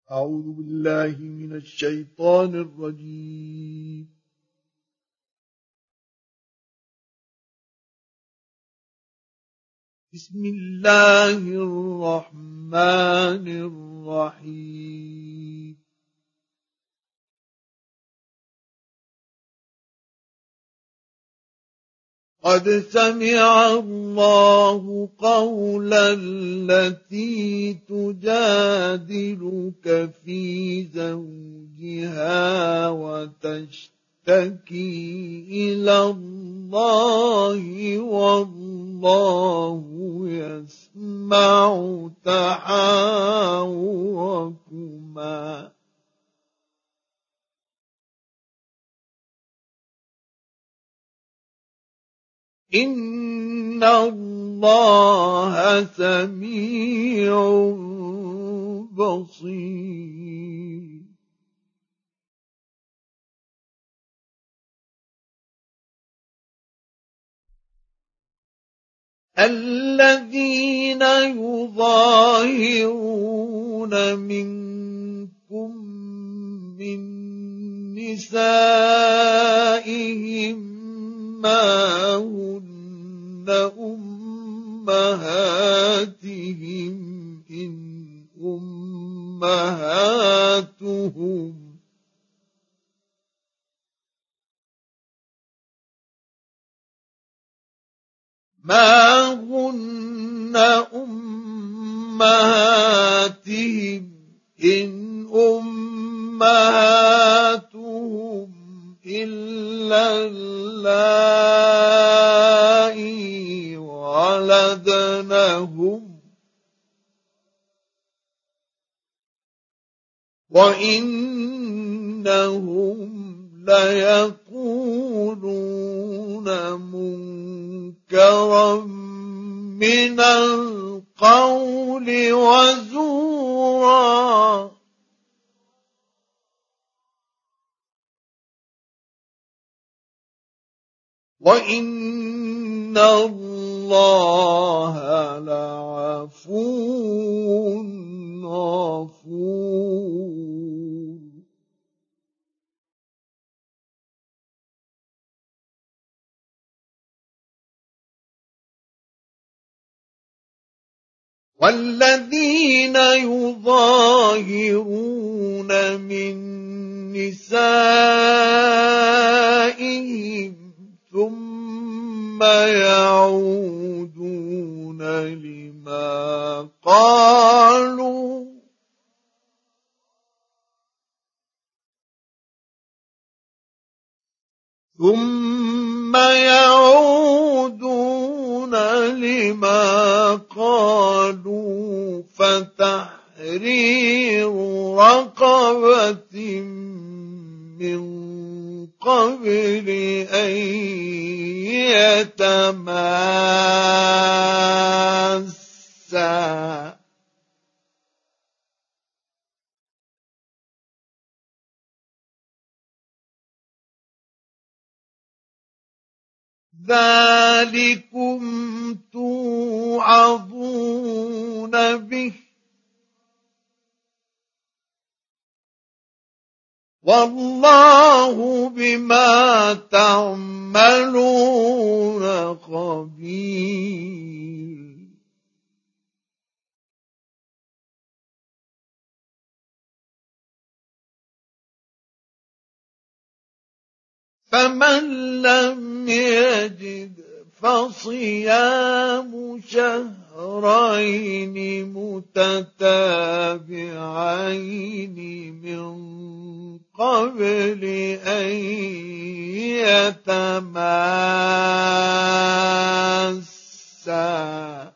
أعوذ بالله من الشيطان الرجيم. بسم الله الرحمن الرحيم. قد سمع الله قول التي تجادلك في زوجها وتشتكي إلى الله والله يسمع تحاوركما إن الله سميع بصير. الذين يظاهرون منكم من نسائهم ما هن أمهاتهم إن أمهاتهم ما هن أمهاتهم إن أمهاتهم إلا اللائي ولدنهم وإنهم ليقولون منكرا من القول وزورا وإن الله لعفو غفور. والذين يظاهرون من نسائهم ثم يعودون لما قالوا فتحرير رقبة من قبل أن يتماسا ذلكم توعظون به والله بما تعملون خبير. فمن لم يجد فصيام شهرين متتابعين من قبل أن يتماسا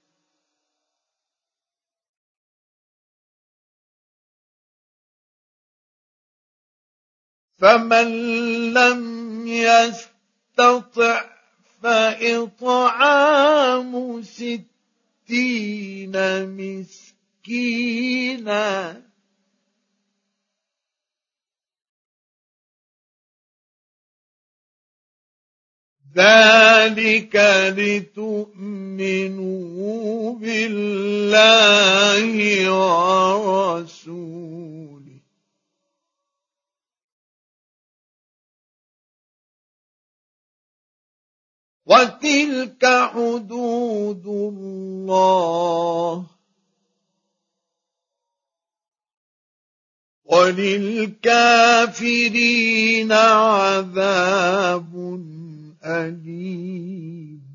فمن لم يستطع فإطعام 60 مسكينا ذلك لتؤمنوا بالله ورسوله وتلك حدود الله وللكافرين عذاب أليم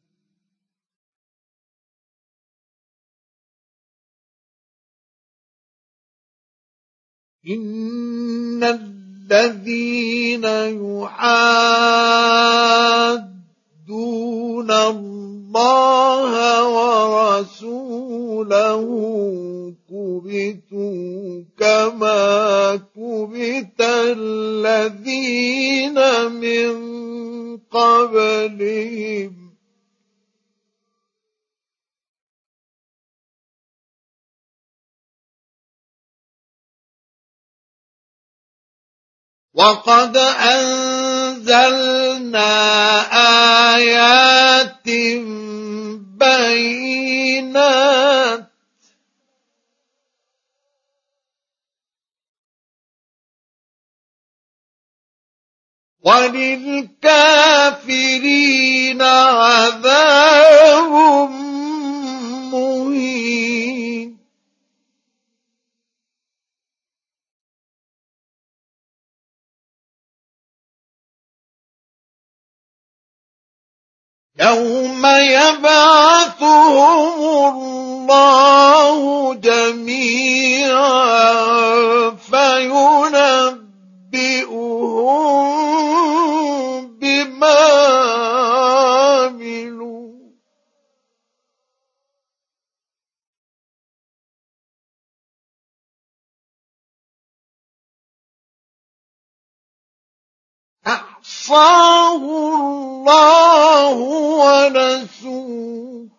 إن الذين يحادون الله ورسوله كبتوا كما كبت الذين من قبلهم وقد أنزلنا آيات بينات وللكافرين عذاب مهين يوم يبعثهم الله جميعا فينبئهم بما عملوا أحصاه الله ونسوه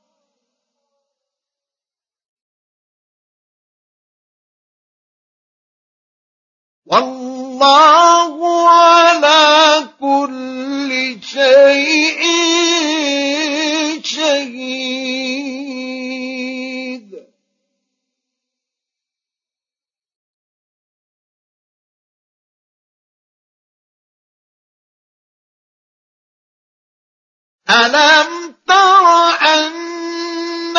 والله على كل شيء شهيد ألم تر أن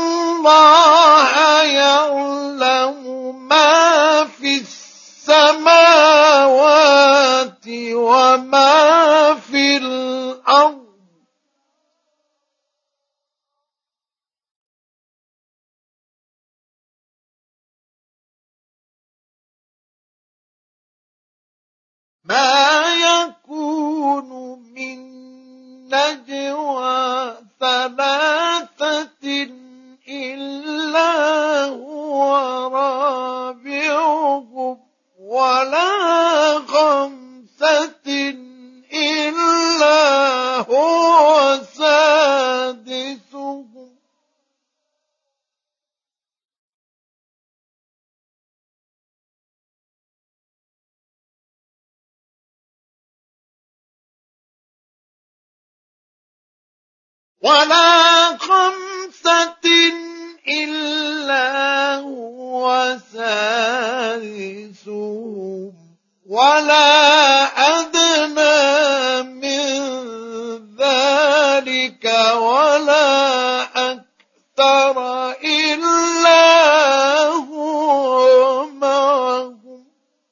الله يعلم ما في السماوات وما في الأرض ما يكون من نجوى ثلاثة إلا هو رابعهم ولا خمسة إلا هو سادسهم ولا خمسة إلا هو سادسهم ولا أدنى من ذلك ولا أكثر إلا هو معهم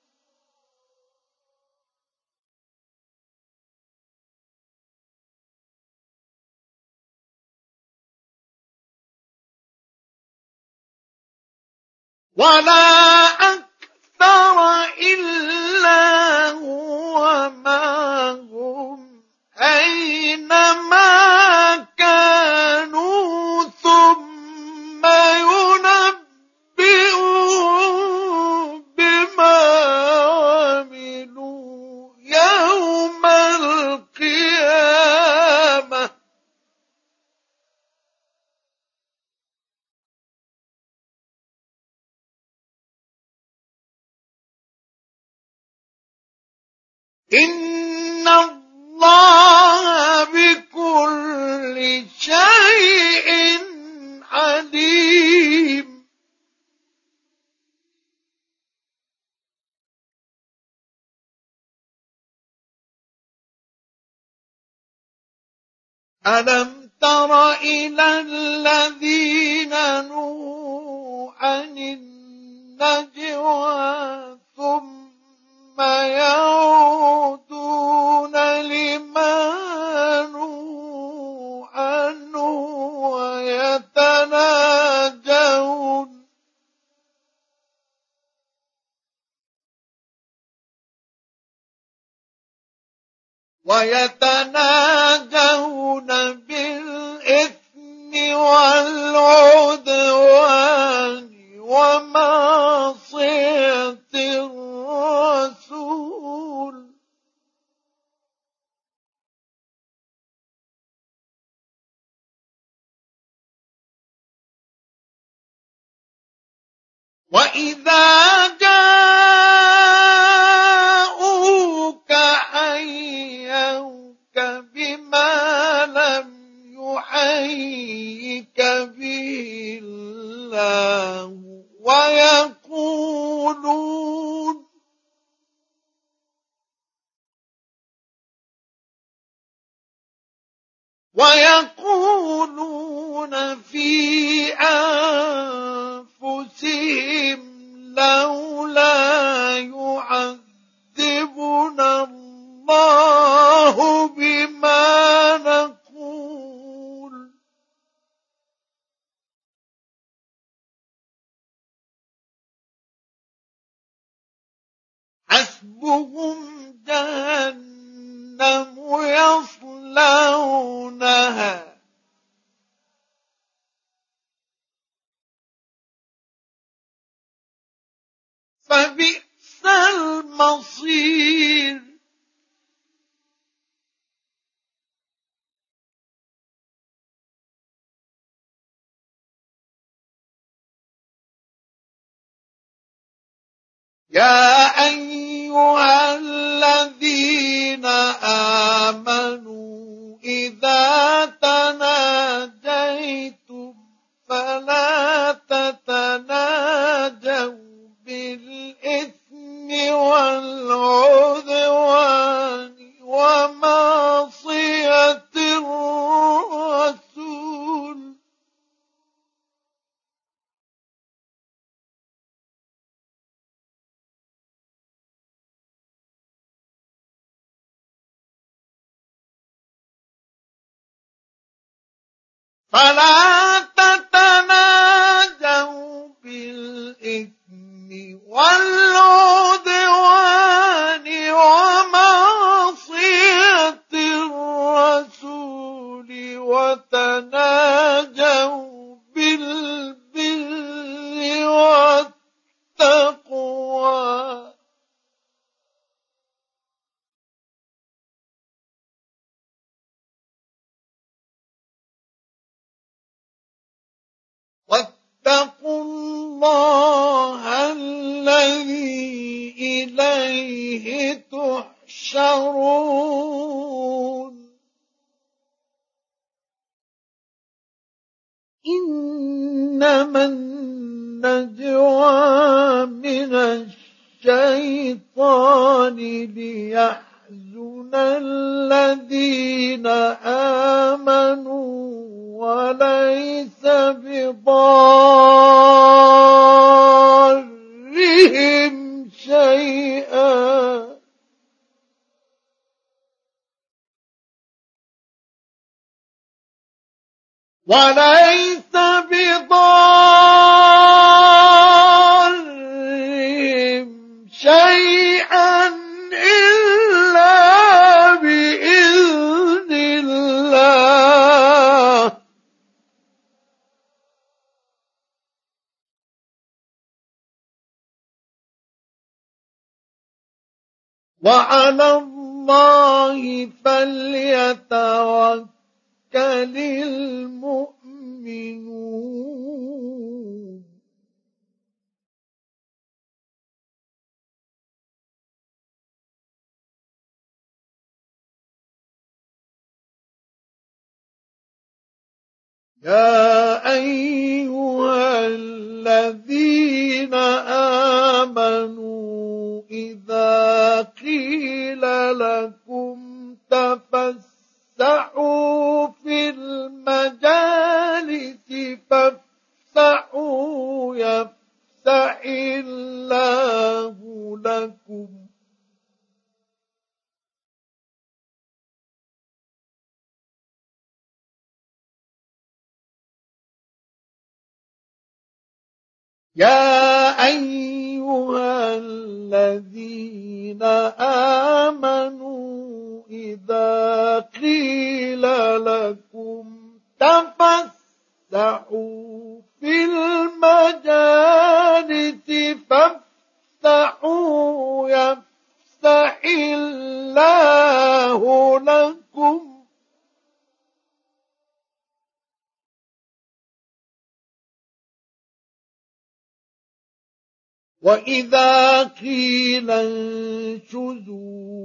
ولا أكثر إلا هو معهم أينما كانوا ثم ينبئهم بما عملوا يوم القيامة إن الله بكل شيء عليم ألم تر إلى الذين نهوا عن النجوى ثم يعودون لما نهوا عنه ويتناجون بالإثم والعدوان ومعصية الرسول وإذا جاءوك حيوك بما لم يحيك به الله ويقولون في أنفسهم لولا يعذبنا الله بما نقول حسبهم جهنم يصلونها فبئس المصير يا أيها الذين آمنوا إذا تناجيتم فلا تتناجوا بالإثم والعدوان ومعصية الرسول فلا تتناجوا بالإثم والعدوان ومعصية الرسول وتناجوا بالبر والتقوى واتقوا الله الذي إليه تحشرون إنما النجوى من الشيطان ليحزن الذين آمنوا وليس بضارهم شيئا وليس بضارهم شيئا إلا بإذن الله وعلى الله فليتوكل المؤمنون يا أيها الذين آمنوا إذا قيل لكم تفسحوا في يا أيها الذين آمنوا إذا قيل لكم تفسحوا في المجالس فافسحوا يفسح الله لكم وإذا قيل انشزوا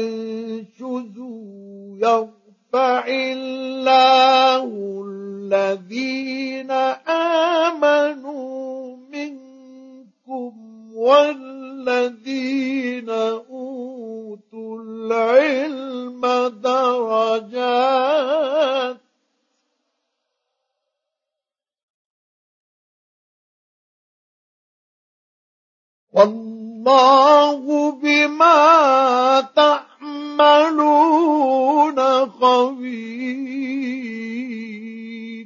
فانشزوا يرفع الله الذين آمنوا منكم والذين أوتوا العلم درجات والله بما تعملون خبير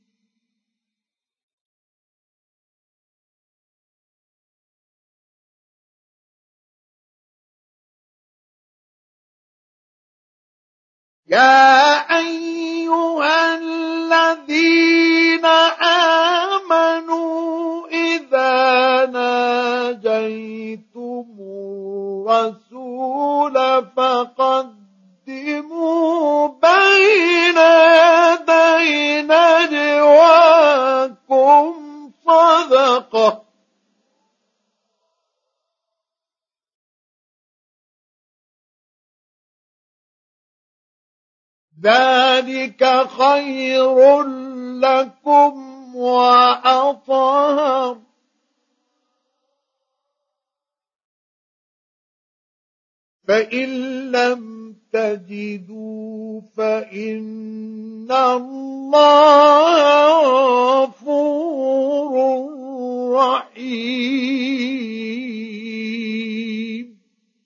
يا أيها الذين آمنوا إذا ناجيتم الرسول فقدموا بين يدي نجواكم صدقة ذلك خير لكم وأطهر فإن لم تجدوا فإن الله غفور رحيم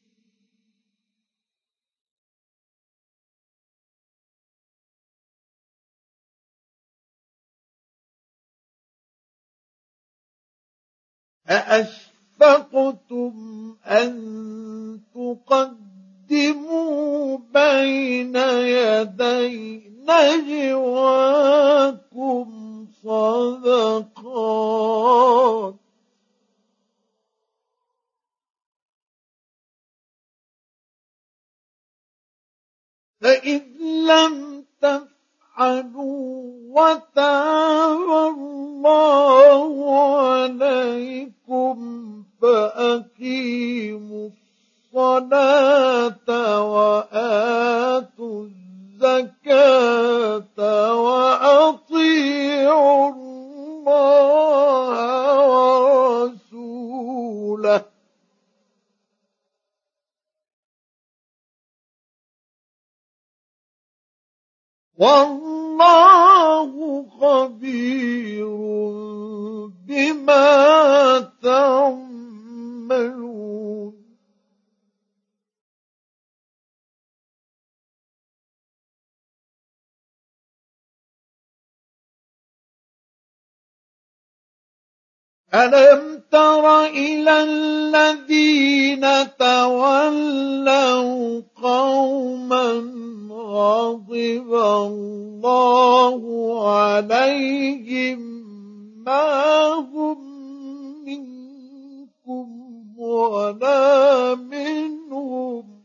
أأشفقتم أن تقدموا بين يدي نجواكم صدقات فإذ لم تفعلوا وتاب الله عليكم فأقيموا الصلاة وآتوا الزكاة وأطيعوا الله ورسوله والله خبير بما تعملون ألم تر إلى الذين تولوا قوما غضب الله عليهم ما هم منكم ولا منهم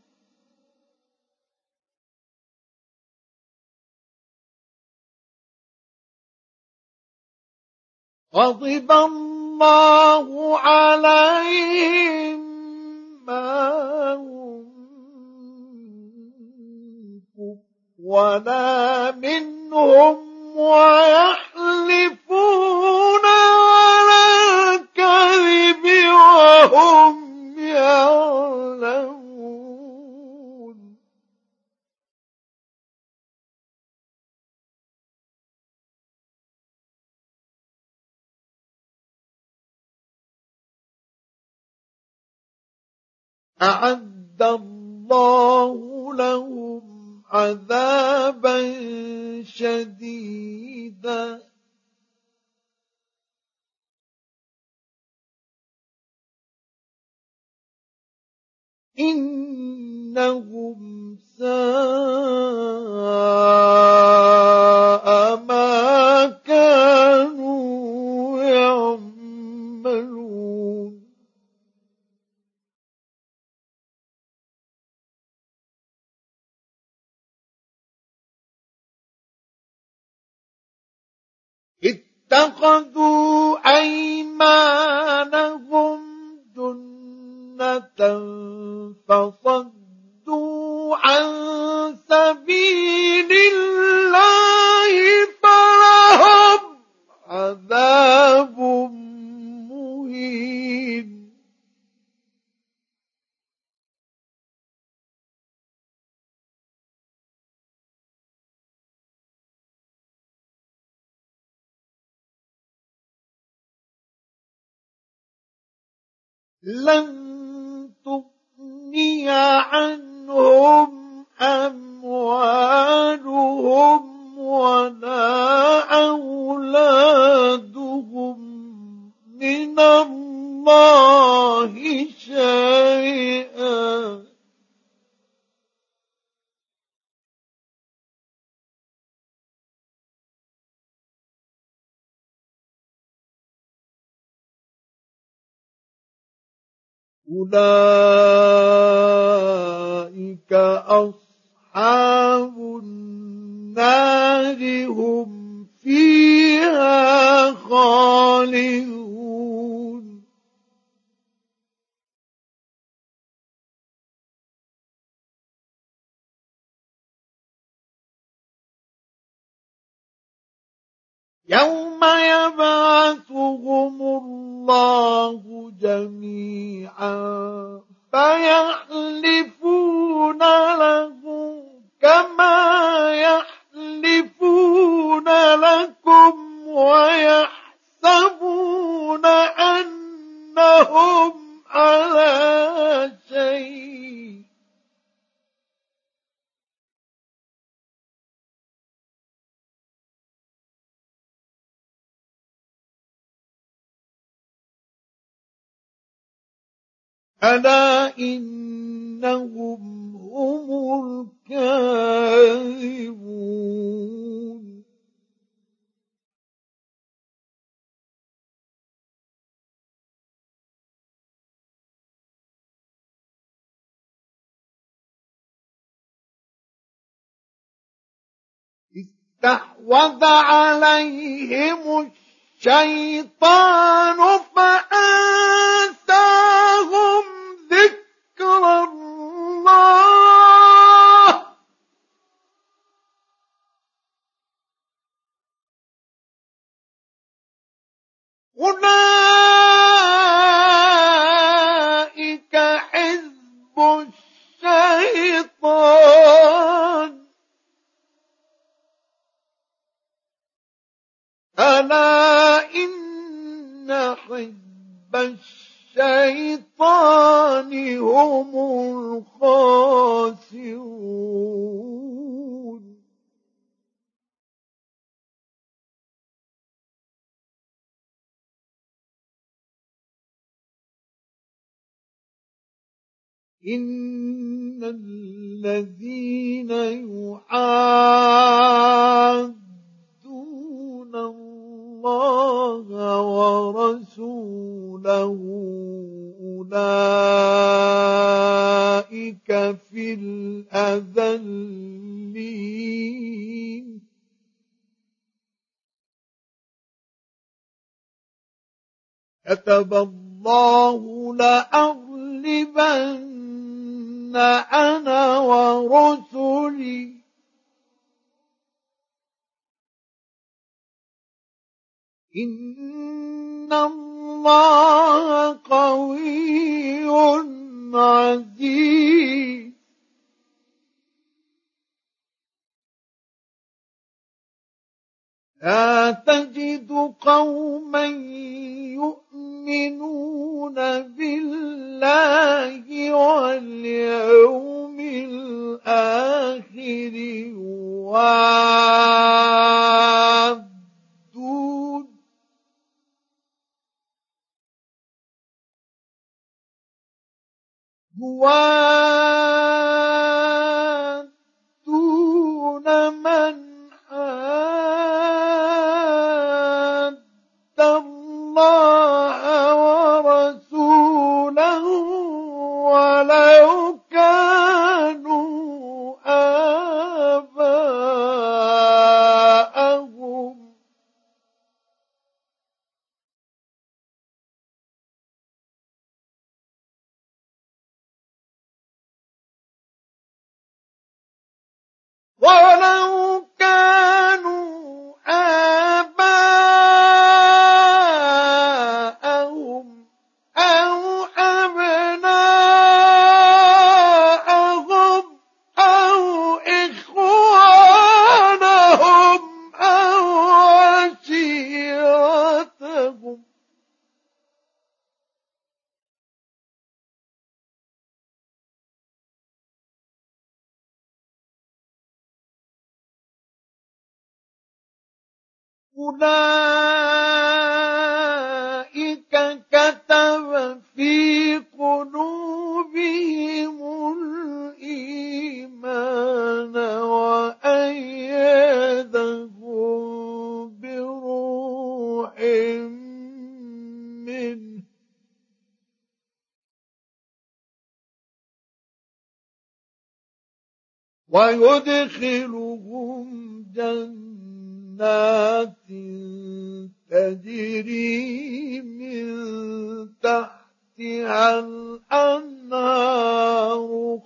غضب الله عليهم ما هم منكم ولا منهم ويحلفون على الكذب وهم يعلمون أعد الله لهم عذابا شديدا إنهم ساء ما كانوا يعملون اتخذوا أيمانهم جنة فصدوا عن سبيل الله فلهم عذاب مهين لن تغني عنهم أموالهم ولا أولادهم من الله شيئا أولئك أصحاب النار هم فيها خالدون يوم يبعثهم الله جميعا فيحلفون له كما يحلفون لكم ويحسبون أنهم على شيء ألا إنهم هم الكاذبون استحوذ عليهم الشيطان فأنساهم ذكر الله أولئك حزب الشيطان ألا إن حزب الشيطان هم الخاسرون إن الذين يحادون الله ورسوله أولئك في الأذلين كتب الله لأغلبن أنا ورسلي إن الله قوي عزيز لا تجد قوما يؤمنون بالله واليوم الآخر يوادون من حاد الله ورسوله ولو كانوا آباءهم أو أبناءهم أو إخوانهم أو عشيرتهم أولئك كتب في قلوبهم الإيمان وأيدهم بروح منه ويدخلهم جنات تجري من تحتها الأنهار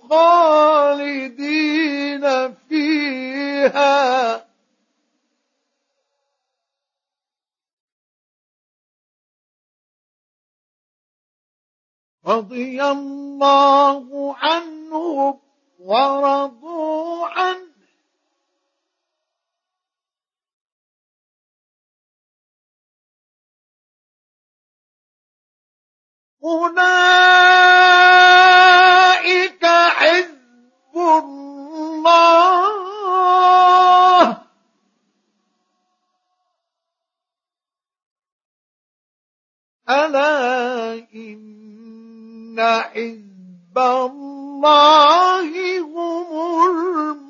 خالدين فيها رضي الله عنهم ورضوا عنه أولئك حزب الله ألا إن حزب الله هم